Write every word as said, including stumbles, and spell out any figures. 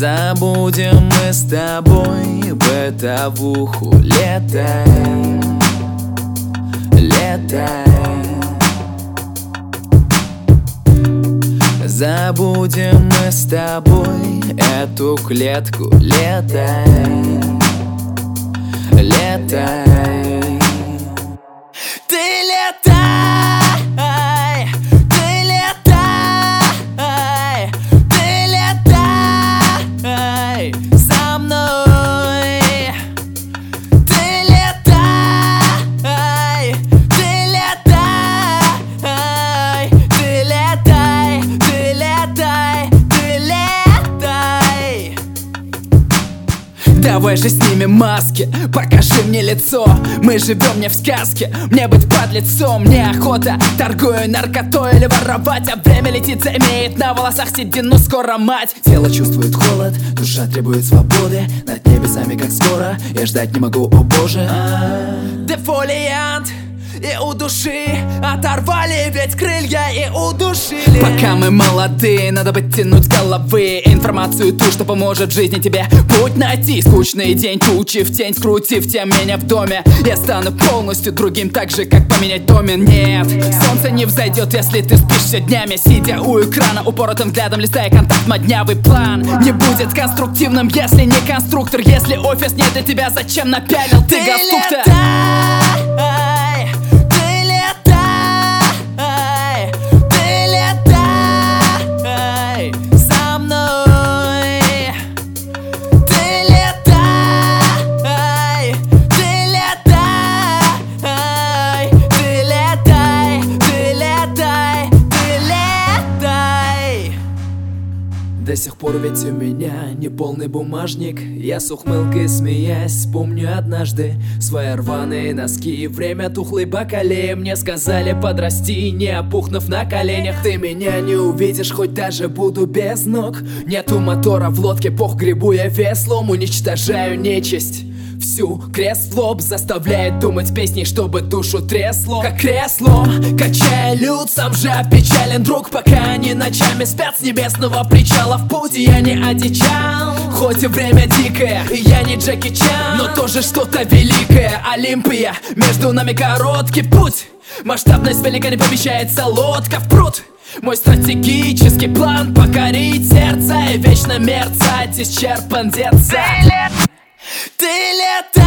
Забудем мы с тобой бытовуху. Летай, летай. Забудем мы с тобой эту клетку. Летай, летай. Ты летай, ты летай, ты летай со мной. Ты летай, ты летай, ты летай, ты летай, ты летай. Давай же снимем маски, покажи мне лицо. Мы живем не в сказке, мне быть подлецом неохота. Торгую наркотой или воровать, а время летит, заимеет на волосах седину, скоро мать. Тело чувствует холод, душа требует свободы. Над небесами как скоро, я ждать не могу, о боже. Дефолиант и у души оторвали ведь крылья и удушили. Пока мы молодые, надо подтянуть головы. Информацию ту, что поможет в жизни тебе путь найти. Скучный день, тучи в тень, скрутив тем меня в доме. Я стану полностью другим, так же как поменять домен. Нет, солнце не взойдет, если ты спишь все днями, сидя у экрана, упоротым взглядом листая контакт, моднявый план. Не будет конструктивным, если не конструктор. Если офис не для тебя, зачем напялил ты галстук-то? До сих пор ведь у меня не полный бумажник. Я с ухмылкой смеясь помню однажды свои рваные носки. Время тухлой бакалеи, мне сказали подрасти, не опухнув на коленях. Ты меня не увидишь, хоть даже буду без ног. Нету мотора в лодке, пох гребу я веслом. Уничтожаю нечисть всю, крест в лоб заставляет думать песни, чтобы душу трясло. Как кресло, качая люд, сам же опечален друг. Пока они ночами спят с небесного причала, в путь я не одичал. Хоть и время дикое, и я не Джеки Чан, но тоже что-то великое. Олимпия, между нами короткий путь. Масштабность велика, не помещается лодка в пруд. Мой стратегический план — покорить сердце и вечно мерцать, исчерпан дед. Ты летай.